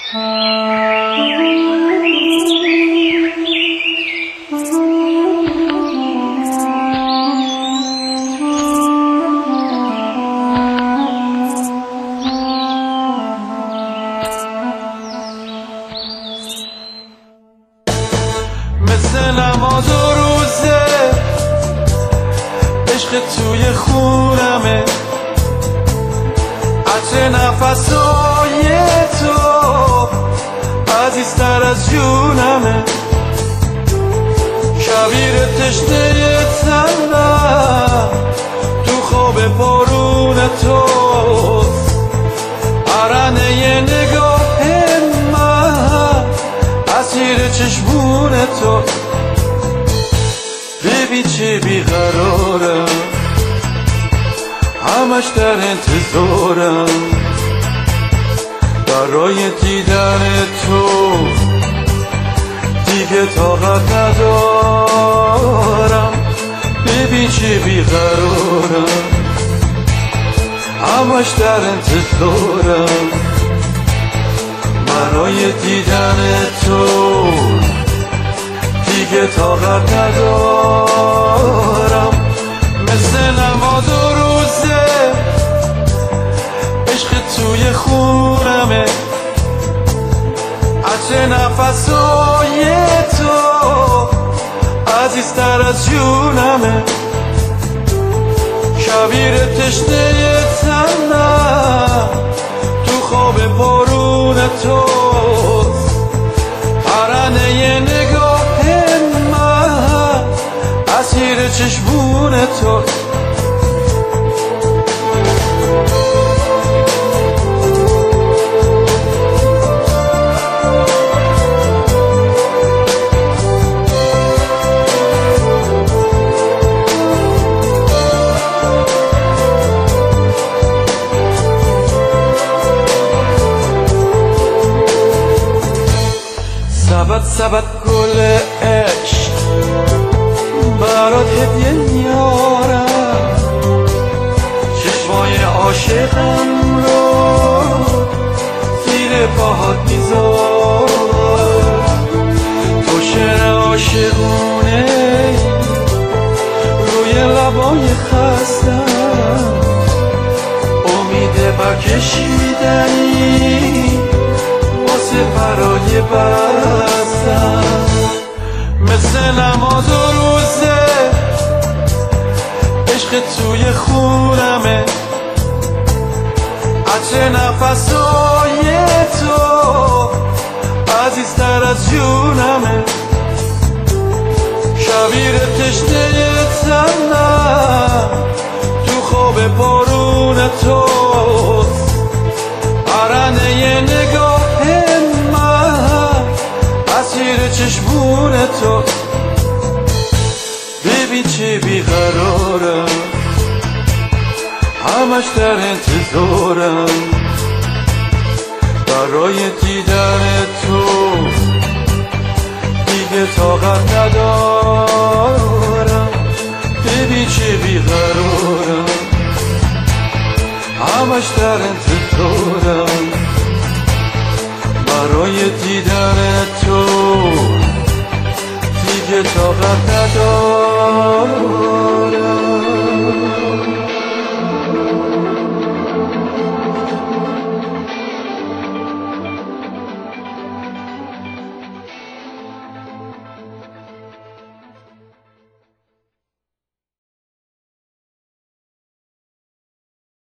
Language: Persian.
مثل نماز و روزه عشق توی خونمه، عطر نفسای تو عزیزتر از جونمه، شبیر تشنه تنم تو خواب بارون توست، عرنه نگاه من اسیر چشمون تو. ببین چه بیقرارم، همش در انتظارم برای دیدن تو، دیگه طاقت ندارم. ببین چه بیقرارم، همش در انتظارم برای دیدن تو، دیگه طاقت ندارم. مثل نماز و روزه عشق توی خونمه، عطر نفسای تو عزیزتر از جونمه، شبیر تشنه تنم تو خواب بارون توست، عرنه نگاه من اسیر چشمون توست. سبت گل عشق برات هدیه میارم، چشمای عاشقم رو زیر پاهات میذارم، تو شعر عاشقونه روی لبای خستم، امید برکشیدنی واسه برای بستم. مثل نماز و روزه عشق توی خونمه، عطر نفسای تو عزیزتر از جونمه، شبیر تشنه تنم تو خواب بارون توست، عرنه نگاه من اسیر چشمون تو. ببین چه بیقرارم، همش در انتظارم برای دیدن تو، دیگه طاقت ندارم. ببین چه بیقرارم، همش در انتظارم برای دیدن تو، دیگه طاقت ندارم.